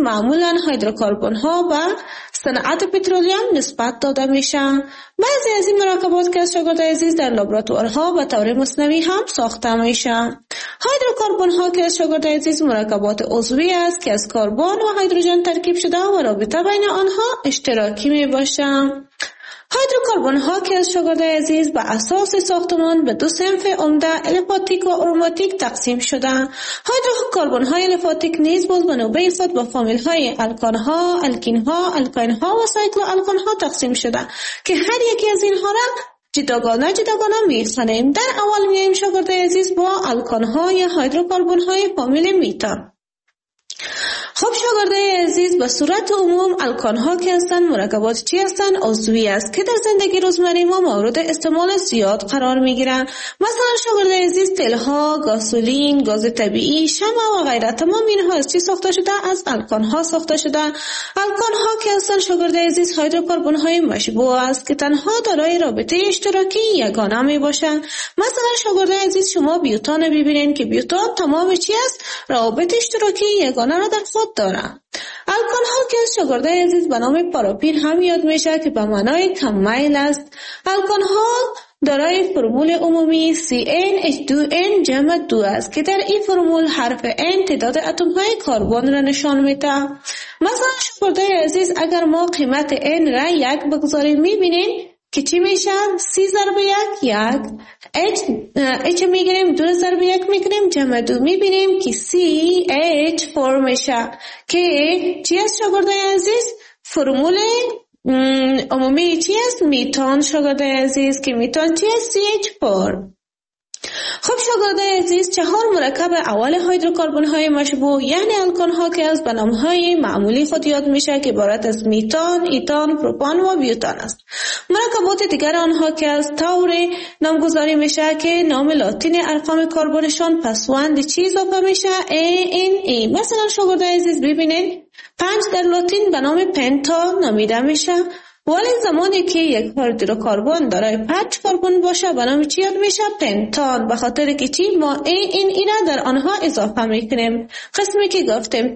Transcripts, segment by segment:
معمولا هیدروکربن ها و صنعت پترولیوم نسبت داده میشه. بعضی از این مرکبات که از شاگرد عزیز در لابراتوارها به طور مصنوعی هم ساخته میشه. هیدروکربن ها که از شاگرد عزیز مرکبات عضوی است که از کربن و هیدروژن ترکیب شده و رابطه بین آنها اشتراکی می باشه. هیدروکربن ها که از شاگرد عزیز به اساس ساختمان به دو صنف عمده الیفاتیک و اروماتیک تقسیم شده. هیدروکربن های الیفاتیک نیز باز به نوبه خود به فامیل های الکان ها، الکین ها، الکاین ها و سایکلو الکان ها تقسیم شده که هر یکی از اینها را جداگانه میخوانیم. در اول میایم شاگرد عزیز با الکان ها یا هیدروکربن های فامیل میتان. خب شاگرد عزیز به صورت عموم الکان ها که هستند مرکبات چی هستند؟ عضوی است که در زندگی روزمره ما مورد استعمال زیاد قرار می گیرند. مثلا شاگرد عزیز تیل ها، گازولین، گاز طبیعی، شمع و غیره تمام اینها از چی ساخته شده؟ از الکان ها ساخته شده. الکان ها که هستند شاگرد عزیز هیدروکربن های مشبوع است که تنها دارای رابطه اشتراکی یگانه می باشند. مثلا شاگرد عزیز شما بیوتان ببینید که بیوتان تمام چی است؟ رابطه اشتراکی یگانه را در خود دارند. الکان ها که از شاگرد عزیز به نام پاراپین هم یاد میشه که به معنای کم میل است. الکان ها دارای فرمول عمومی CnH2n جمع 2 است که در این فرمول حرف N تعداد اتم های کربن را نشان میده. مثلا شاگرد عزیز اگر ما قیمت N را 1 بگذاریم میبینیم که چی میشه؟ C ضرب 1 H میگیریم 2 ضرب 1 میگیریم جمع 2 میبینیم که CH4 میشه که چی است شاگرد عزیز؟ فرمول عمومی چی است؟ میتان شاگرد عزیز که میتان چی است؟ CH4. خب شاگرد عزیز 4 مرکب اول هیدروکربن های مشبوع یعنی الکان ها که از به نام های معمولی خود یاد میشه که عبارت از میتان، ایتان، پروپان و بیوتان است. مرکبات دیگر آنها که از طور نامگذاری میشه که نام لاتین ارقام کربنشان پسوند چی اضافه میشه؟ ANE. مثلا شاگرد عزیز ببینید 5 در لاتین به نام پنتا نامیده میشه، ولی زمانی که یک هیدروکربن دارای 5 کربن باشه به نام چی یاد میشه؟ پنتان. به خاطر که چی ما این را در آنها اضافه میکنیم. قسمی که گفتیم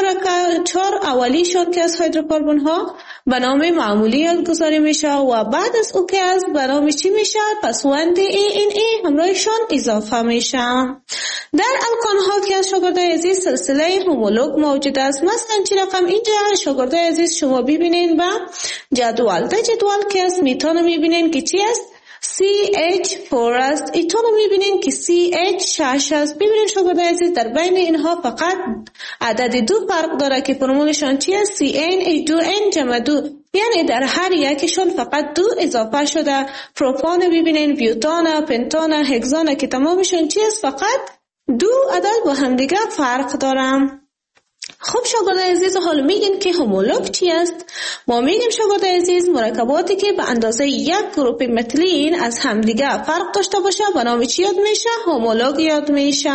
4 اولیشون که از هیدروکربن ها به نام معمولی یادگذاری میشه و بعد از او که از به نام چی میشه؟ پسوند ANE همراهشون اضافه میشه. در الکان ها که از شاگرد عزیز سلسله هومولوگ موجود است. مثلا چی رقم اینجا شاگرد عزیز شما ببینین با جدول. در جدول که از میتان میبینین که چی است؟ CH4 است. ایتان میبینین که CH6 است. ببینین شاگرد عزیز در بین اینها فقط عدد 2 فرق داره که فرمولشان چی است؟ CnH2n جمع 2 یعنی در هر یکشون فقط 2 اضافه شده. پروپان ببینین، بیوتان، پنتان، هگزان که تمامشون چی است؟ فقط 2 عدد با هم دیگه فرق دارن. خب شاگرد عزیز حالا میگیم که هومولوگ چی است؟ ما میگیم شاگرد عزیز مرکباتی که به اندازه یک گروپ متلین از همدیگه فرق داشته باشه به نام چی یاد میشه؟ هومولوگ یاد میشه.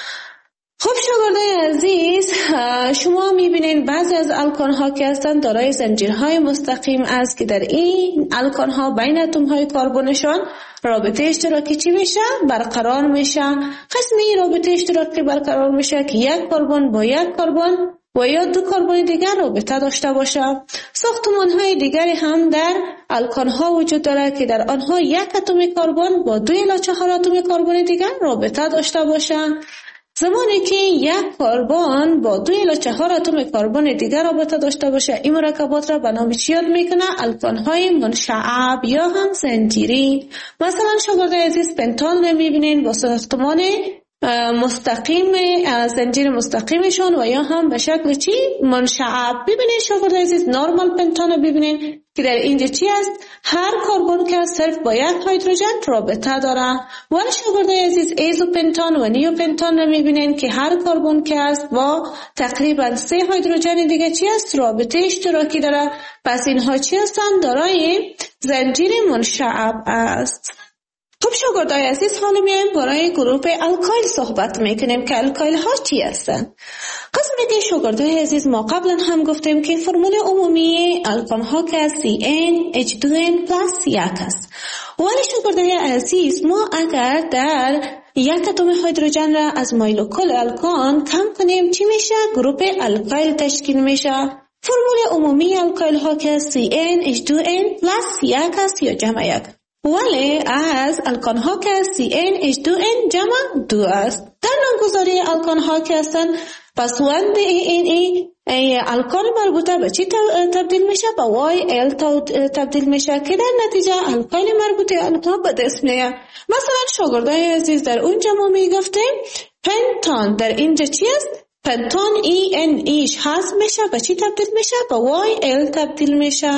خب شاگرد عزیز شما میبینید بعضی از الکان ها که هستند دارای زنجیرهای مستقیم است که در این الکان ها بین اتم های کربنشان رابطه اشتراکی چی میشه؟ برقرار میشه. قسمی رابطه اشتراکی برقرار میشه که یک کربن با یک کربن و یا 2 کربن دیگر رابطه داشته باشه. ساختمان های دیگری هم در الکان ها وجود داره که در آنها یک اتم کربن با 2 الی 4 اتم کربن دیگر رابطه داشته باشه. زمانی که یک کربن با 2 الی 4 اتم کربن دیگر رابطه داشته باشه این مرکبات را به نام چی یاد میکنه؟ الکان های منشعب یا هم زنجیری. مثلا شاگرد عزیز پنتان رو میبینین با ساختمان مستقیم زنجیر مستقیمشون و یا هم به شکل چی؟ منشعب. ببینید شاگرد عزیز نورمال پنتان رو ببینید که در اینجا چی است؟ هر کربن که صرف با یک هیدروژن رابطه داره. ولی شاگرد عزیز ایزوپنتان و نیوپنتان رو میبینین که هر کربن که است با تقریبا 3 هیدروژن دیگه چی است؟ رابطه اشتراکی داره. پس اینها چی هستن؟ دارای زنجیر منشعب است. خب شاگردای عزیز حالا میایم برای گروه الکایل صحبت میکنیم که الکایل ها چی هستن. قسمی که شاگردای عزیز ما قبلا هم گفتیم که فرمول عمومی الکان ها که CnH2n+1 است. ولی شاگردای عزیز ما اگر در یک اتم هیدروژن را از مولکول الکان کم کنیم چی میشه؟ گروپ الکایل تشکیل میشه. فرمول عمومی الکایل ها که CnH2n plus یک است یا جمع یک. ولی از الکان ها که CnH2n جمع 2 است. در نامگذاری الکان ها که هستند پسوند الکان مربوطه به چی تبدیل میشه؟ به YL تبدیل میشه که در نتیجه الکایل مربوطه آنها به دست میاد. مثلا شاگردای عزیز در اونجا ما میگفتیم پنتان، در اینجا چی است؟ پنتان ایش حذف میشه به چی تبدیل میشه؟ به YL تبدیل میشه.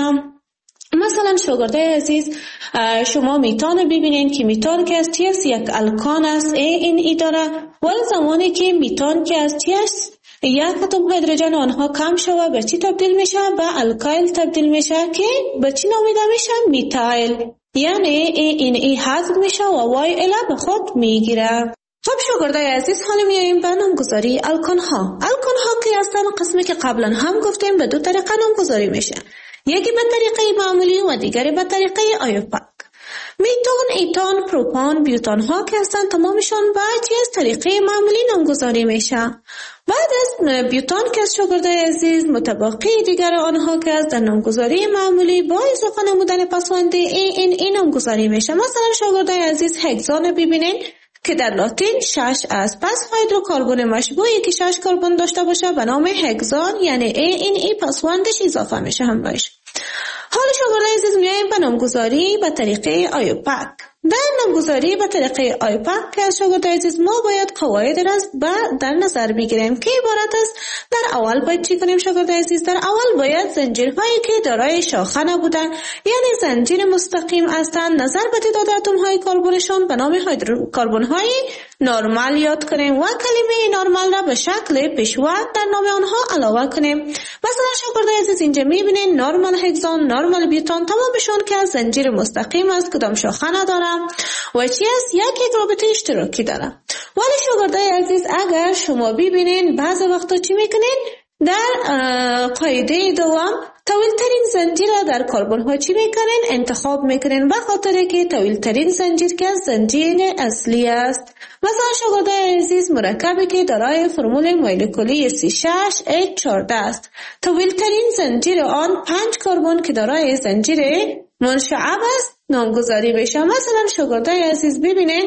مثلا شاگردای عزیز شما میتان ببینین که میتان که از چی است؟ یک الکان است ای داره، ولی زمانی که میتان که از چی است؟ یک اتم هیدروژن آنها کم شود به چی تبدیل میشه؟ به الکایل تبدیل میشه که به چی نامیده میشه؟ میتایل. یعنی ای حذف میشه و YL به خود میگیره. خب شاگردای عزیز حالا میاییم به نامگذاری الکان ها. الکان ها که هستن قسمی که قبلا هم گفتیم به دو طریقه نامگذاری میشه، یکی به طریقه معمولی و دیگری به طریقه آیوپاک. میتون، ایتان، پروپان، بیوتان ها که هستن تمامشون به از طریقه معمولی نامگذاری میشه. بعد از بیوتان که از شاگردای عزیز متبقی دیگر آنها که از در نامگذاری معمولی با اضافه نمودن پسوند این نامگذاری میشه. مثلا شاگردای عزیز هگزان ببینین که در لاتین 6 است. پس هیدروکربن مشبوعی که 6 کربن داشته باشه به نام هگزان، یعنی ای پسوندش اضافه میشه هم باشه. حالا شاگردای عزیز میاییم به نامگذاری به طریقه آیوپاک. در نامگذاری به طریقه آیوپاک که از شاگردای عزیز ما باید قواعد را در نظر بگیریم که عبارت است. در اول باید چی کنیم شاگردای عزیز؟ در اول باید زنجیرهایی که دارای شاخه نبودن، یعنی زنجیر مستقیم هستند، نظر به تعداد اتم های کربنشان به نام هیدروکربن های نرمال یاد کنیم و کلمه نرمال را به شکل پیشوا در نام آنها علاوه کنیم. مثلا شاگردای عزیز اینجا میبینین نرمال هگزان، نرمال بیوتان تمامشون که از زنجیر مستقیم است، کدام شاخه نداره و چی است؟ یک رابطه اشتراکی داره. ولی شاگردای عزیز اگر شما ببینین بعض وقتا چی میکنین؟ در قاعده دوم طویل ترین زنجیر در کربن ها چی میکنین؟ انتخاب میکنین به خاطر که طویل ترین زنجیر که زنجیر اصلی است. مثلا شاگردای عزیز مرکبی که دارای فرمول مولکولی C6H14 است، طویل ترین زنجیر آن 5 کربن که دارای زنجیر منشعب است نامگذاری بشه. مثلا شاگردای عزیز ببینین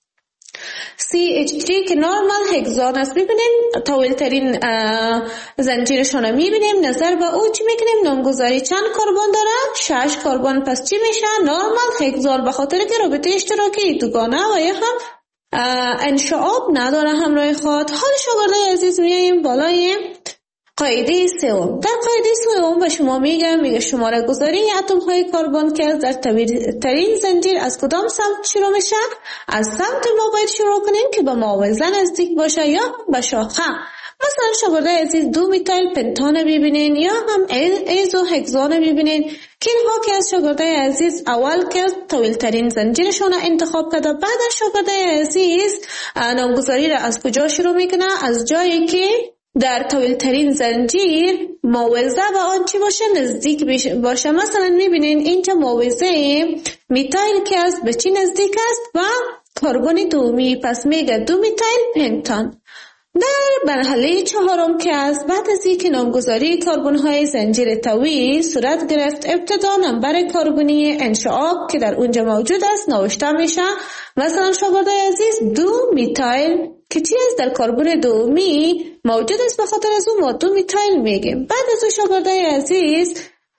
CH3 که نورمال هگزان است، ببینیم طویل ترین زنجیرشون رو میبینیم، نظر به او چی میکنیم؟ نامگذاری چند کربن داره؟ 6 کربن. پس چی میشه؟ نورمال هگزان، به خاطر که رابطه اشتراکی دوگانه و یا هم انشعاب نداره همراه خود. حال شاگردای عزیز میاییم بالای قاعده سوم. در قاعده سوم به شما میگه شماره گذاری اتم های کربن که در ترین زنجیر از کدام سمت شروع میشه؟ از سمت ما باید شروع کنیم که به معاوضه نزدیک باشه یا به شاخه. مثلا شاگردای عزیز 2 میتایل پنتان ببینین یا هم ایزو هگزان ببینین که اینها که از شاگردای عزیز اول که طویل ترین زنجیرشون انتخاب کرده، بعد از شاگردای عزیز نامگذاری را از کجا شروع میکنه؟ از جایی که در طویل ترین زنجیر معاوضه به آن چی باشه؟ نزدیک باشه. مثلا میبینین اینجا معاوضه میتایل که است به چی نزدیک است؟ و کربن دومی. پس میگه 2 میتایل پنتان. در مرحله چهارم که است بعد از اینکه نامگذاری کربن های زنجیر طویل صورت گرفت، ابتدا نمبر کربنی انشعاب که در اونجا موجود است نوشته میشه. مثلا شاگردای عزیز 2 میتایل که چی است؟ در کربن دومی موجود است، به خاطر از اون ما 2 میتایل میگیم. بعد از اون شاگردای عزیز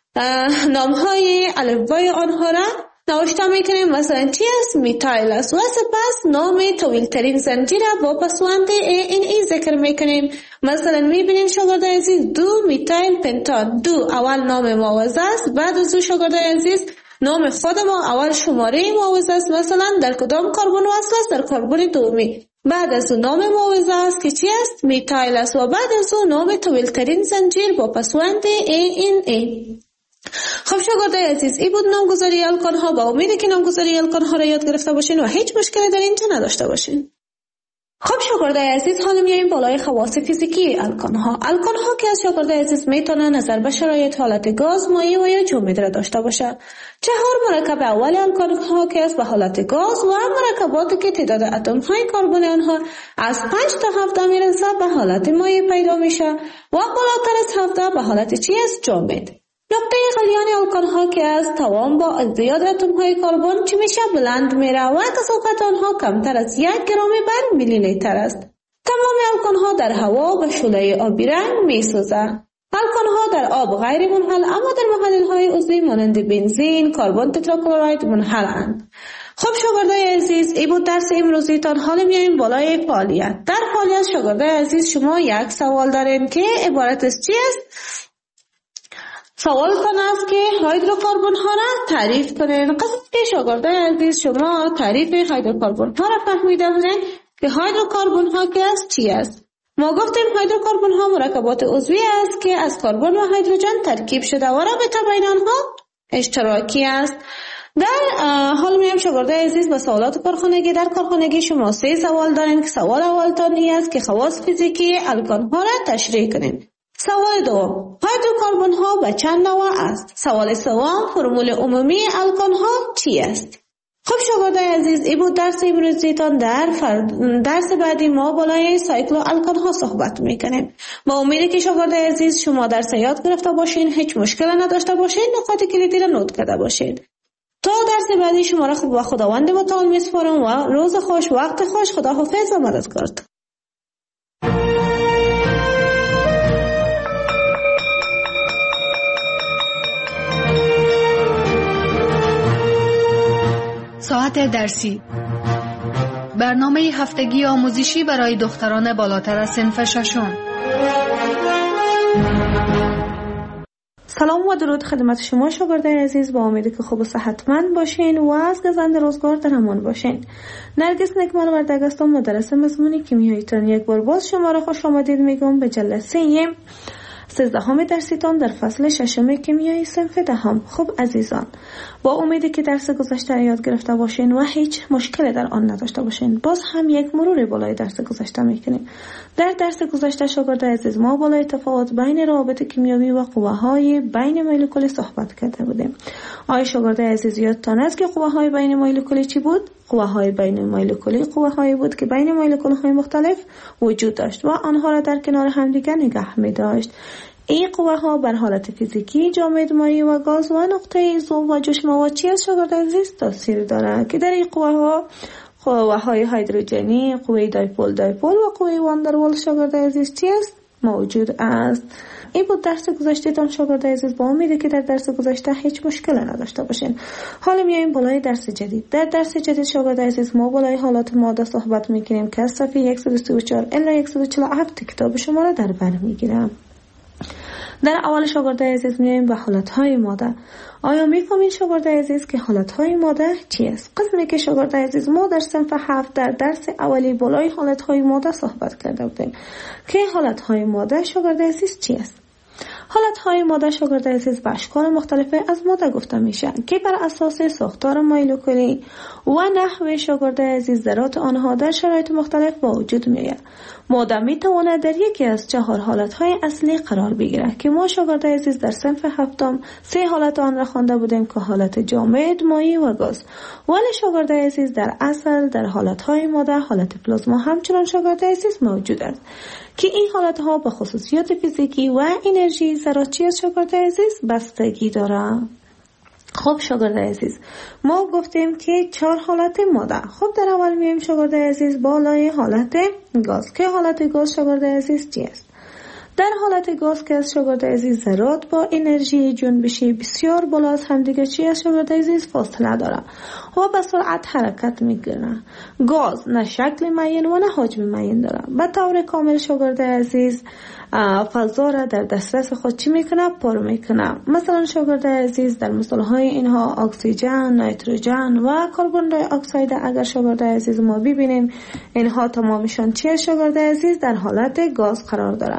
نامهای الفبای آنها را نوشته میکنیم. مثلا چی است؟ میتایل است و سپس نام طویل ترین زنجیر با پسوند ای ذکر میکنیم. مثلا میبینیم شاگردای عزیز 2 میتایل پنتان. 2 اول نام معاوضه است، بعد از اون شاگردای عزیز نام خود ما اول شماره معاوضه است. مثلا در کدام کربن وصل است؟ در کربن دومی. بعد از اون نام معاوضه است که چی است؟ میتایل است و بعد از اون نام طویل ترین زنجیر با پسوند ای. خب شاگردای عزیز این بود نامگذاری الکان ها. با امید که نامگذاری الکان ها را یاد گرفته باشین و هیچ مشکلی در اینجا نداشته باشین. خب شاگردای عزیز، حالا میایم بالای خواص فیزیکی الکان ها که از شاگردای عزیز میتونه نظر به شرایط حالت گاز، مایع و یا جامد را داشته باشه. 4 مرکب اول الکان ها که از به حالت گاز و مرکباتی که تعداد اتم های کربن آنها از 5 تا 17 میرسه به حالت مایع پیدا میشه و بالاتر از 17 به حالت جامد. نقطه غلیان الکان ها که از توان با ازدیاد اتم های کربن چی میشه بلند میره و کثافت آنها کمتر از 1 گرم بر میلی لیتر است. تمام الکان ها در هوا به شعله آبی رنگ میسوزه. الکان ها در آب غیر منحل اما در محلل های عضوی مانند بنزین، کربن تتراکلرید منحلند. خب شاگردای عزیز، این بود درس امروزیتان. حالا میایم بالای فعالیت. در فعالیت شاگردای عزیز شما یک سوال دارین که عبارت از چی است؟ سوالتان است که هیدروکربن ها را تعریف کنین. قسم که شاگردای عزیز شما تعریف هیدروکربن ها را فهمیده بودین که هیدروکربن ها که است چی است؟ ما گفتیم هیدروکربن ها مرکبات عضوی است که از کربن و هیدروژن ترکیب شده و رابطه بین آنها اشتراکی است. در حال میام شاگردای عزیز به سوالات کارخانگی. در کارخانگی شما 3 سوال دارین که سوال اولتان این است که خواص فیزیکی الکان ها را تشریح کنین. سوال دوم، هیدروکربن ها به چند نوع است؟ سوال سوم، فرمول عمومی الکان ها چی است؟ خب شاگردای عزیز، این بود درس امروزیتان. در درس بعدی ما بالای سایکل الکان ها صحبت میکنیم. با امید که شاگردای عزیز شما درس یاد گرفته باشین، هیچ مشکل نداشته باشین، نکات کلیدی را نوت کرده باشین. تا درس بعدی شما را با خداوند متعال میسپارم و روز خوش، وقت خوش، خداحافظ و مددکار. ساعت درسی، برنامه هفتگی آموزشی برای دختران بالاتر از صنف 6. سلام و درود خدمت شما شاگردای عزیز. با امیدی که خوب و صحتمند باشین و از گزند روزگار در امان باشین. نرگس نکمل وردگ هستم، مدرس مضمون کیمیاییتان. یک بار باز شما را خوش آمدید میگم به جلسه 13 درسیتان در فصل 6 کیمیای صنف 10. خب عزیزان، با امیدی که درس گذشته یاد گرفته باشین و هیچ مشکلی در آن نداشته باشین، باز هم یک مرور بالای درس گذشته میکنیم. در درس گذشته شاگردای عزیز ما بالای تفاوت بین روابط کیمیایی و قوه‌های بین مولکولی صحبت کرده بودیم. آیا شاگردای عزیز یادتان است که قوه‌های بین مولکولی چی بود؟ قوه‌های بین مولکولی قوه‌هایی بود که بین مولکول‌های مختلف وجود داشت و آنها را در کنار همدیگر نگه می‌داشت. این قوه‌ها بر حالت فیزیکی جامد، مایع و گاز و نقطه ضعف و جوش مواد چی از شاگردای عزیز تاثیر دارد که در این قوه‌های هیدروژنی، قوه دایپول و قوه واندروال شاگردای عزیز چی است؟ موجود است. این بود درس گذشته تان شاگردای عزیز. با امیده که در درس گذشته هیچ مشکل نداشته باشین. حالا میایم بالای درس جدید. در درس جدید شاگردای عزیز ما بالای حالات ماده صحبت میکنیم که از صفحه 134 الی 147 کتاب شما را در بر میگیرم. در اول شاگردای عزیز میایم به حالتهای ماده. آیا میفهمید شاگردای عزیز که حالتهای ماده چی است؟ قسمی که شاگردای عزیز ما در صنف 7 در درس اولی بالای حالتهای ماده صحبت کرده بودیم که حالتهای ماده شاگردای عزیز چی است؟ حالتهای ماده شاگردای عزیز به اشکال مختلفه از ماده گفته میشن که بر اساس ساختار مولکولی و نحوه شاگردای عزیز ذرات آنها در شرایط مختلف با وجود میآید. ماده میتواند در یکی از 4 حالتهای اصلی قرار بگیره که ما شاگردای عزیز در صنف 7 3 حالت آن را خوانده بودیم که حالت جامد، مایع و گاز. ولی شاگردای عزیز در اصل در حالتهای ماده حالت پلازما همچنان شاگردای عزیز موجود است که این حالتها به خصوصیات فیزیکی و انرژی ذراتی از شاگردای عزیز بستگی دارد. خب شاگردای عزیز ما گفتیم که 4 حالت ماده. خب در اول میایم شاگردای عزیز بالای حالت گاز که حالت گاز شاگردای عزیز چی است؟ در حالت گاز که از شاگردای عزیز ذرات با انرژی جنبشی بسیار بالا از همدیگر چی از شاگردای عزیز فاصله داره و به سرعت حرکت میکنه. گاز نه شکل معین و نه حجم معین داره. به طور کامل شاگردای عزیز فضا را در دسترس خود چی میکنه؟ پر میکنه. مثلا شاگردای عزیز در مثالهای اینها اکسیژن، نیتروژن و کربن دی اکساید اگر شاگردای عزیز ما ببینیم اینها تمامشان چی شاگردای عزیز در حالت گاز قرار داره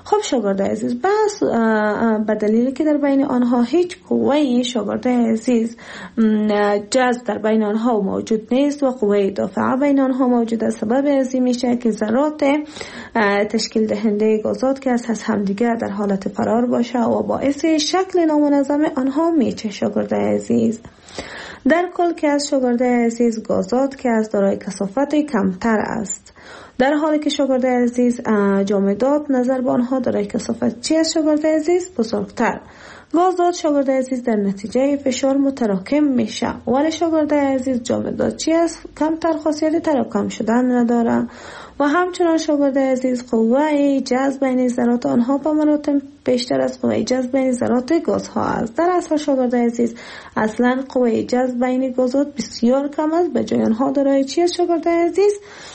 خب شاگرد عزیز، بس به دلیلی که در بین آنها هیچ قوه شاگرد عزیز جذب در بین آنها موجود نیست و قوه دافعه بین آنها موجود است، سبب ازی میشه که ذرات تشکیل دهنده گازات که از همدیگر در حالت فرار باشه و باعث شکل نامنظم آنها میشه. شاگرد عزیز، در کل که از شاگرد عزیز گازات که از دارای کثافت کمتر است، در حالی که شاگرد عزیز جامدات نظر به آنها دارای کثافت چی است شاگرد عزیز؟ بزرگتر. گازات شاگرد عزیز در نتیجه فشار متراکم میشه، ولی شاگرد عزیز جامدات چی است؟ کمتر خاصیت تراکم شدن نداره و همچنان شاگرد عزیز قوه جذب بین ذرات آنها به مراتب بیشتر از قوه جذب بین ذرات گازها است. در اصل شاگرد عزیز اصلا قوه جذب بین گازات بسیار کم است، به جای آنها دارای چی است شاگرد عزیز؟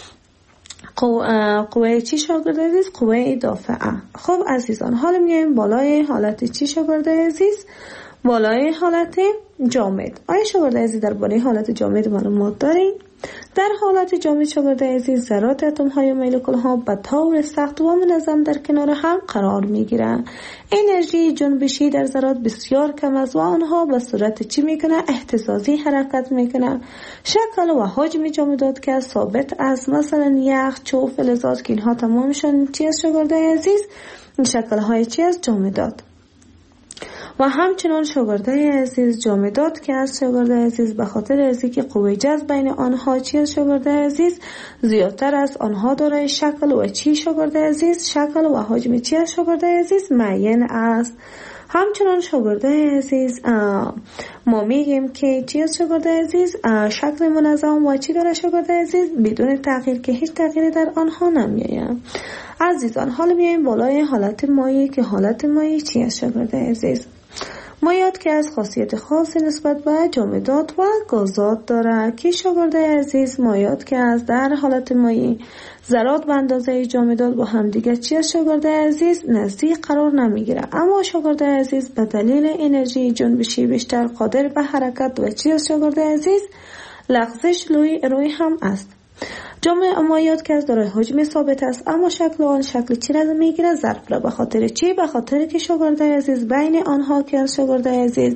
قوه چی شاگرد عزیز؟ قوه دافعه. خب عزیزان، حالا میایم بالای حالت چی شاگرد عزیز؟ بالای حالت جامد. آیا شاگرد عزیز در بالای حالت جامد معلومات دارین؟ در حالت جامد شاگرد عزیز ذرات اتم های و مولکول ها به طور سخت و منظم در کنار هم قرار می گیرند. انرژی جنبشی در ذرات بسیار کم است و آنها به صورت چی میکنه؟ اهتزازی حرکت میکنه. شکل و حجم جامدات که ثابت است، مثلا یخ، چوب، فلزات که اینها تمامشون چی است شاگرد عزیز؟ شکل های چی است؟ جامدات. و همچنان شاگرد عزیز جامدات که از شاگرد عزیز به خاطر از اینکه قوه جذب بین آنها چی است شاگرد عزیز؟ زیادتر است، آنها دارای شکل و چی شاگرد عزیز؟ شکل و حجم چی است شاگرد عزیز؟ معین است. همچنان شاگرد عزیز ما میگیم که چی است شاگرد عزیز؟ شکل منظم و چی داره شاگرد عزیز؟ بدون تغییر که هیچ تغییری در آنها نمیآید. عزیزان، حالا میایم بالای حالت مایع که حالت مایع چی است شاگرد عزیز؟ مایعات که از خاصیت خاصی نسبت به جامدات و گازات داره که شاگرد عزیز مایعات که از در حالت مایع ذرات به اندازه جامدات با هم دیگه چی است شاگرد عزیز؟ نزدیک قرار نمیگیره، اما شاگرد عزیز به دلیل انرژی جنبشی بیشتر قادر به حرکت و چی است شاگرد عزیز؟ لغزش روی هم است. مایعات که از دارای حجم ثابت است، اما شکل آن شکل چی را میگیره؟ ظرف را. به خاطر چی؟ به خاطر که شاگرد عزیز بین آنها که از شاگرد عزیز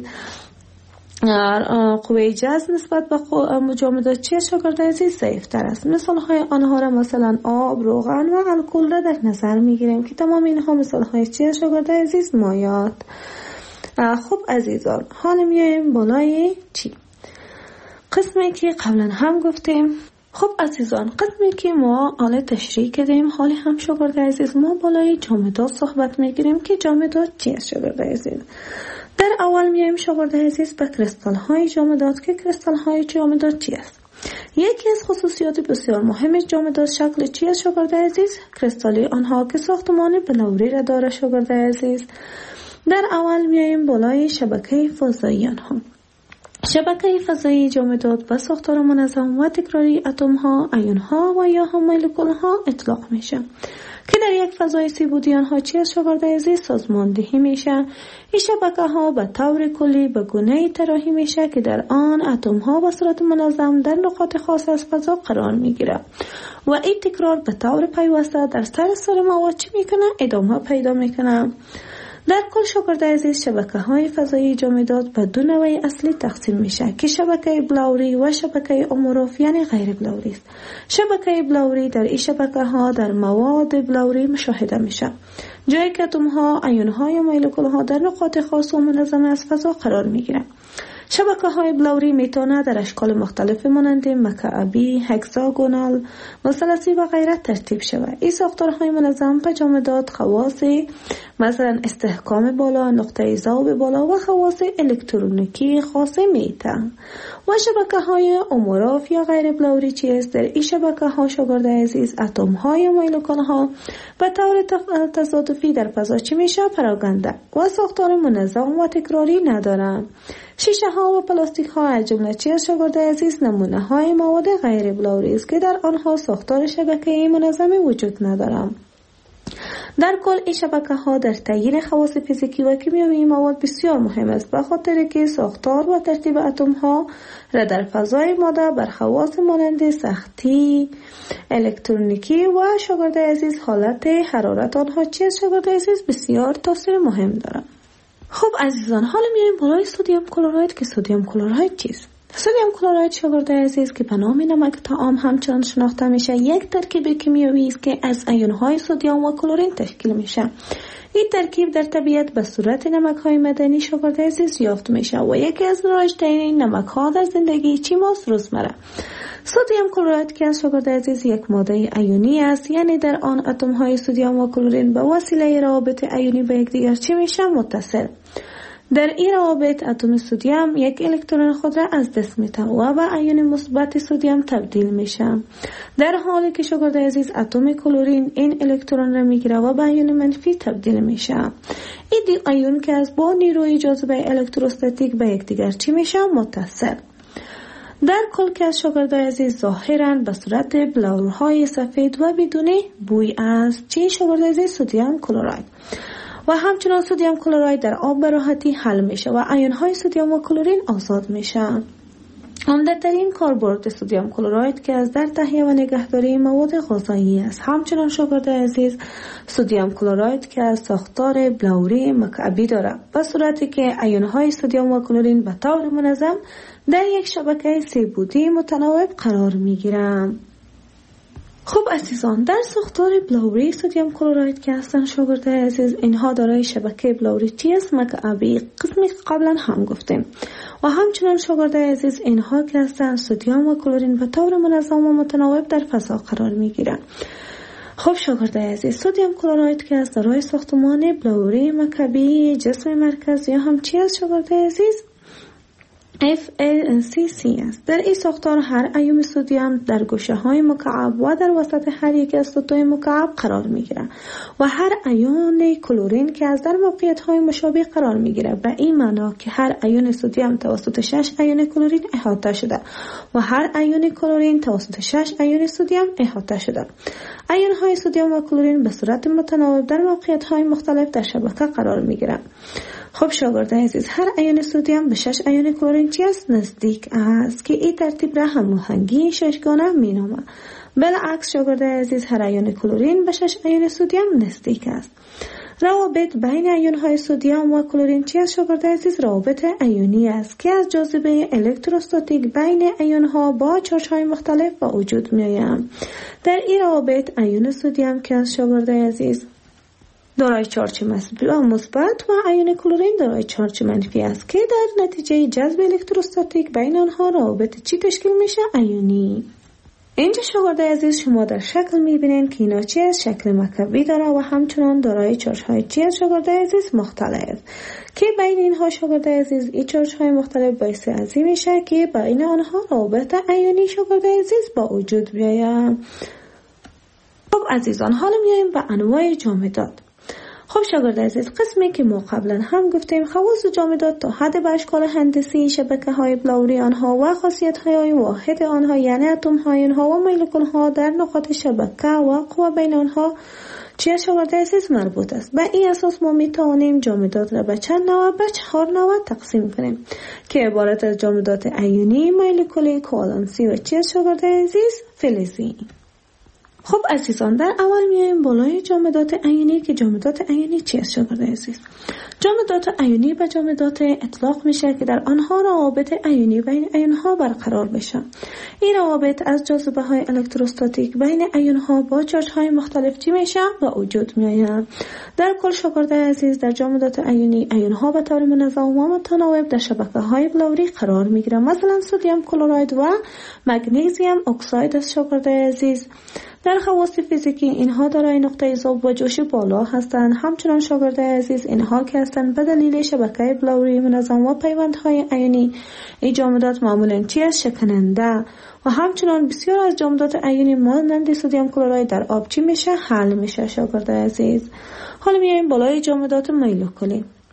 قوه جذب نسبت به جامدات چی شاگرد عزیز؟ ضعیف‌تر است. مثال های آنها را مثلا آب، روغن و الکل را در نظر میگیریم که تمام اینها مثال های چی شاگرد عزیز؟ مایعات. خب عزیزان، حالا میایم بالای چی؟ قسمی که قبلا هم گفتیم. خب عزیزان، قسمی که ما حالا تشریح کردیم، حالی هم شاگرد عزیز ما بالای جامدات صحبت میگیریم که جامدات چی است شاگرد عزیز؟ در اول میایم شاگرد عزیز به کریستال های جامدات که کریستال های جامدات چی است؟ یکی از خصوصیات بسیار مهم جامدات شکل چی است شاگرد عزیز؟ کریستالی آنها که ساختمان بلوری را داره شاگرد عزیز. در اول میایم بالای شبکه فضایی آنها. شبکه فضایی جامدات به ساختار منظم و تکراری اتم ها، ایون ها و یا هم مولکول ها اطلاق میشه که در یک فضای سیبودی آنها چی از شاگرد عزیز؟ سازماندهی میشه. این شبکه ها به طور کلی به گونه طراحی میشه که در آن اتم ها به صورت منظم در نقاط خاص از فضا قرار میگیره و این تکرار به طور پیوسته در سر مواد چی میکنه؟ ادامه پیدا میکنه. در کل شاگرد عزیز شبکه های فضایی جامدات به دو نوع اصلی تقسیم میشه که شبکه بلوری و شبکه اموراف یعنی غیر بلوری است. شبکه بلوری در این شبکه ها در مواد بلوری مشاهده میشه، جایی که اتم ها، ایون ها یا مولکول ها در نقاط خاص و منظم از فضا قرار میگیرند. شبکه های بلوری میتونه در اشکال مختلف مانند مکعبی، هکساگونال، مثلثی و غیره ترتیب شود. این ساختارهای منظم به جامدات خواص مثلا استحکام بالا، نقطه ذوب بالا و خواص الکترونیکی خاصه میتن. و شبکه های اموراف یا غیر بلوری چیست؟ در این شبکه ها شاگرد عزیز اتم های مولکول ها به طور تصادفی در فضا چی میشه؟ پراگنده و ساختار منظم و تکراری ندارن. شیشه ها و پلاستیک ها از جمله چی از شاگرد عزیز؟ نمونه های مواد غیر بلوری است که در آنها ساختار شبکه‌ای منظمی وجود ندارد. در کل این شبکه‌ها در تعیین خواص فیزیکی و کیمیایی مواد بسیار مهم است، به خاطر که ساختار و ترتیب اتم‌ها را در فضای ماده بر خواص مانند سختی، الکترونیکی و شاگرد عزیز حالت حرارت آنها چیست شاگرد عزیز بسیار تاثیر مهم دارد. خب عزیزان، حالا میایم بالای سدیم کلراید که سدیم کلراید چیست؟ سدیم کلراید شاگرد عزیز که به نام نمک طعام همچنان شناخته میشه، یک ترکیب کیمیایی است که از آیون‌های سدیم و کلورین تشکیل میشه. این ترکیب در طبیعت به صورت نمک‌های معدنی شاگرد عزیز یافت میشه و یکی از رایج‌ترین نمک‌ها در زندگی چی ماست؟ روزمره. سدیم کلراید که از شاگرد عزیز یک ماده ایونی است، یعنی در آن اتم‌های سدیم و کلورین به وسیله روابط ایونی به یکدیگر چی میشه؟ متصل. در این روابط اتم سدیم یک الکترون خود را از دست میده و به ایون مثبت سدیم تبدیل میشه، در حالی که شاگرد عزیز اتم کلورین این الکترون را میگیره و به ایون منفی تبدیل میشه. این دو ایون که از با نیروی جاذبه الکتروستاتیک به یکدیگر چی میشه؟ متصل. در کل که از شاگرد عزیز ظاهراً به صورت بلورهای سفید و بدون بوی است چی شاگرد عزیز؟ سدیم کلراید. و همچنان سدیم کلراید در آب به راحتی حل میشه و آیون‌های سدیم و کلورین آزاد میشن. عمده‌ترین کاربرد سدیم کلراید که از در تهیه و نگهداری مواد غذایی است. همچنان شاگرد عزیز سدیم کلراید که از ساختار بلوری مکعبی دارد، به صورتی که آیون‌های سدیم و کلورین به طور منظم در یک شبکه سه‌بعدی متناوب قرار میگیرند. خب عزیزان، در ساختار بلوری سدیم کلراید که هستن شاگرد عزیز، اینها دارای شبکه بلوری است مکعبی، قسمی که قبلا هم گفتیم. و همچنان شاگرد عزیز اینها که هستن سدیم و کلورین به طور منظم و متناوب در فضا قرار میگیرن. خب شاگرد عزیز، سدیم کلراید که از دارای ساختمان بلوری مکعبی جسم مرکز یا هم چی است شاگرد عزیز؟ FACC است. در این ساختار هر ایون سدیم در گوشه های مکعب و در وسط هر یک از سطوح مکعب قرار می گیرد و هر ایون کلورین که از در موقعیت های مشابه قرار می گیرد، به این معنا که هر ایون سدیم توسط 6 ایون کلورین احاطه شده و هر ایون کلورین توسط 6 ایون سدیم احاطه شده. ایون های سدیم و کلورین به صورت متناوب در موقعیت های مختلف در شبکه قرار می گیرند. خب شاگرد عزیز، هر ایون سدیم به 6 ایون کلورین چی است؟ نزدیک است که این ترتیب را هماهنگی ششگانه مینامد. بالعکس شاگرد عزیز، هر ایون کلورین به 6 ایون سدیم نزدیک است. روابط بین ایون های سدیم و کلورین چی است شاگرد عزیز؟ روابط ایونی است که از جاذبه الکتروستاتیک بین ایون ها با چارج های مختلف به وجود می آید. در این روابط ایون سدیم که از شاگرد عزیز دارای چارج مثبت و ایون کلورین دارای چارج منفی است که در نتیجه جذب الکتروستاتیک بین آنها روابط چی تشکیل میشه؟ ایونی. اینجا شاگرد عزیز شما در شکل میبینین که اینا چی از شکل مکعبی داره و همچنان دارای چارج های چی از شاگرد عزیز؟ مختلف، که بین اینها شاگرد عزیز این چارج های مختلف باعث از این میشه که بین آنها روابط ایونی شاگرد عزیز با وجود بیاید. خب عزیزان، حالا میایم به انواع جامدات. خب شاگرد عزیز، قسمی که ما قبلا هم گفتیم خواص جامدات تا حد به اشکال هندسی شبکه های بلوری آنها و خاصیت های واحد آنها، یعنی اتم های آنها و مولکول ها در نقاط شبکه و قوه بین آنها چی شاگرد عزیز مربوط است. به این اساس ما می توانیم جامدات را به چند نوع، به 4 نوع تقسیم کنیم که عبارت از جامدات ایونی، مولکولی، کوالنسی و چی شاگرد عزیز؟ فلزی. خب عزیزان، در اول میایم بالای جامدات ایونی که جامدات ایونی چی است شاگرد عزیز؟ جامدات ایونی به جامدات اطلاق میشه که در آنها روابط ایونی بین ایونها برقرار بشه. این روابط از جاذبه های الکتروستاتیک بین ایونها با چارج های مختلف چی میشه و وجود میآید. در کل شاگرد عزیز، در جامدات ایونی ایونها به طور منظم و متناوب در شبکه های بلوری قرار میگیرند، مثلا سدیم کلراید و مگنیزیم اکساید است شاگرد عزیز. در خواص فیزیکی اینها دارای نقطه ذوب و جوش بالا هستند. همچنان شاگرد عزیز، اینها که هستند به دلیل شبکه بلوری منظم و پیوندهای ایونی، این جامدات معمولاً چی است؟ شکننده. و همچنان بسیار از جامدات ایونی مانند سدیم کلراید در آب چی میشه؟ حل میشه شاگرد عزیز. حالا میایم بالای جامدات مولکولی.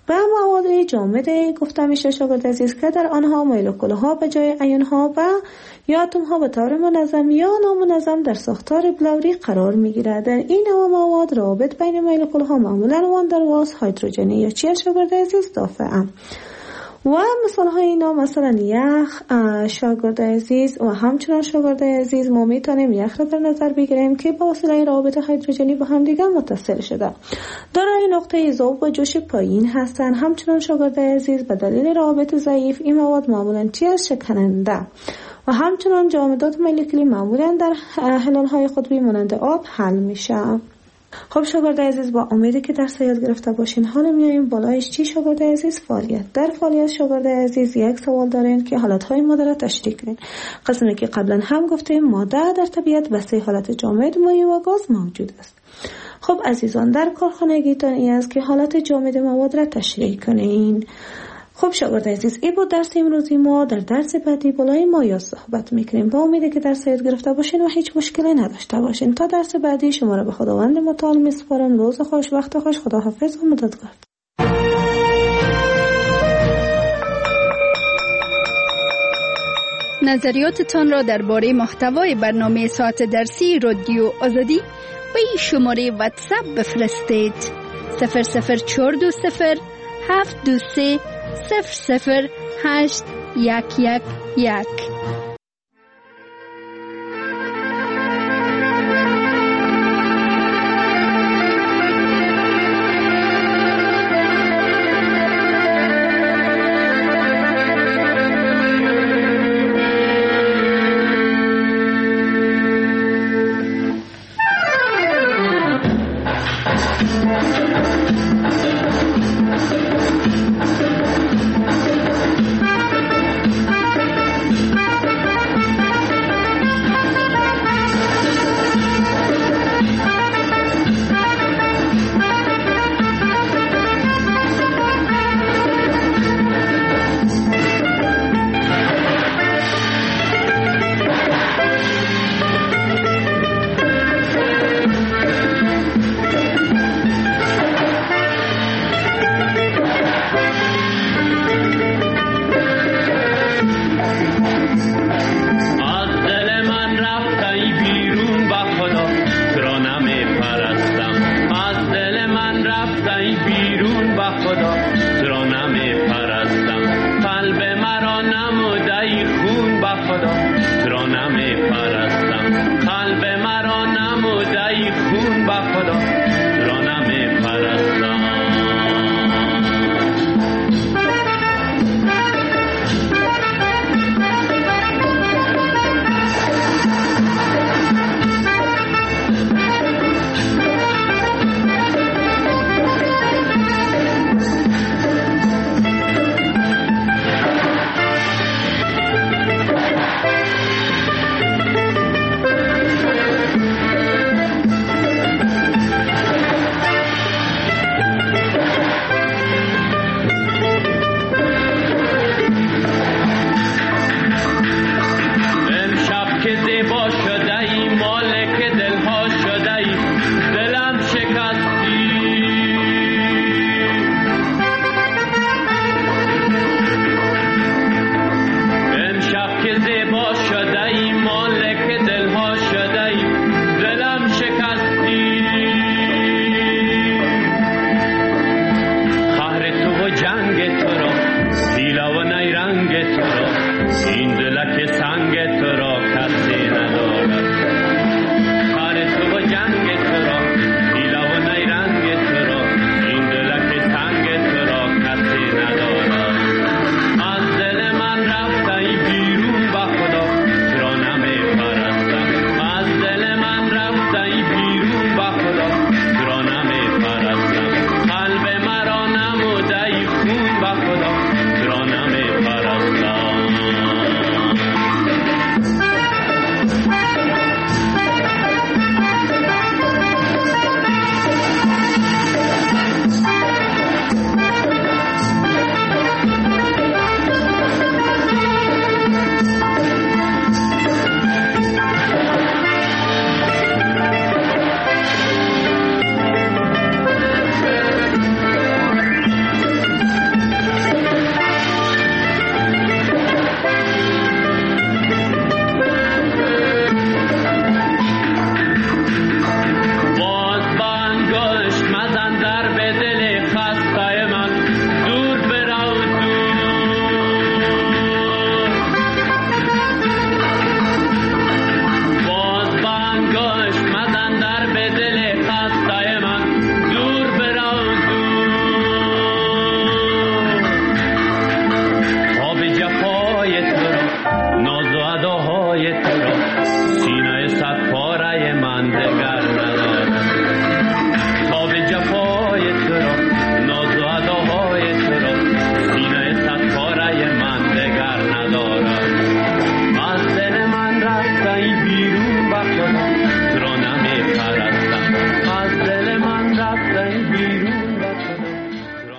و مواد جامد گفته میشه شاگرد عزیز که در آنها مولکول‌ها به جای آیون‌ها و یا اتم‌ها به طور منظم یا نامنظم در ساختار بلوری قرار میگیرد. در این نوع مواد روابط بین مولکول‌ها معمولاً وان در واس هیدروژنی یا چی شاگرد عزیز دافعه. و مثال های اینا مثلا یخ شاگرد عزیز و همچنان شاگرد عزیز ما میتونیم یخ را در نظر بگیریم که با وسیله روابط هیدروژنی با هم دیگر متصل شده، دارای نقطه ذوب و جوش پایین هستند. همچنان شاگرد عزیز به دلیل روابط ضعیف این مواد معمولا شکننده و همچنان جامدات مولکولی معمولا در حلال های قطبی مانند آب حل میشه. خب شاگرد عزیز با امیدی که درس یاد گرفته باشین حالا میایم بالایش چی شاگرد عزیز فعالیت. در فعالیت شاگرد عزیز یک سوال دارین که حالتهای ماده را تشریح کنین. قسمی که قبلا هم گفتیم ماده در طبیعت به سه حالت جامد، مایع و گاز موجود است. خب عزیزان در کارخانگیتان این است که حالت جامد مواد را تشریح کنین. خب شاگرد عزیز این بود درس امروزی ما. در درس بعدی بالای مایع صحبت میکنیم. با امیده که درس یاد گرفته باشین و هیچ مشکلی نداشته باشین. تا درس بعدی شما را به خداوند متعال میسپارم. روز خوش، وقت خوش، خداحافظ و مددگار. نظریاتتان را درباره محتوای برنامه ساعت درسی رادیو آزادی به این شماره واتساپ بفرستید. 00420 723 00811. قلب مرا نموده ای خون به خدا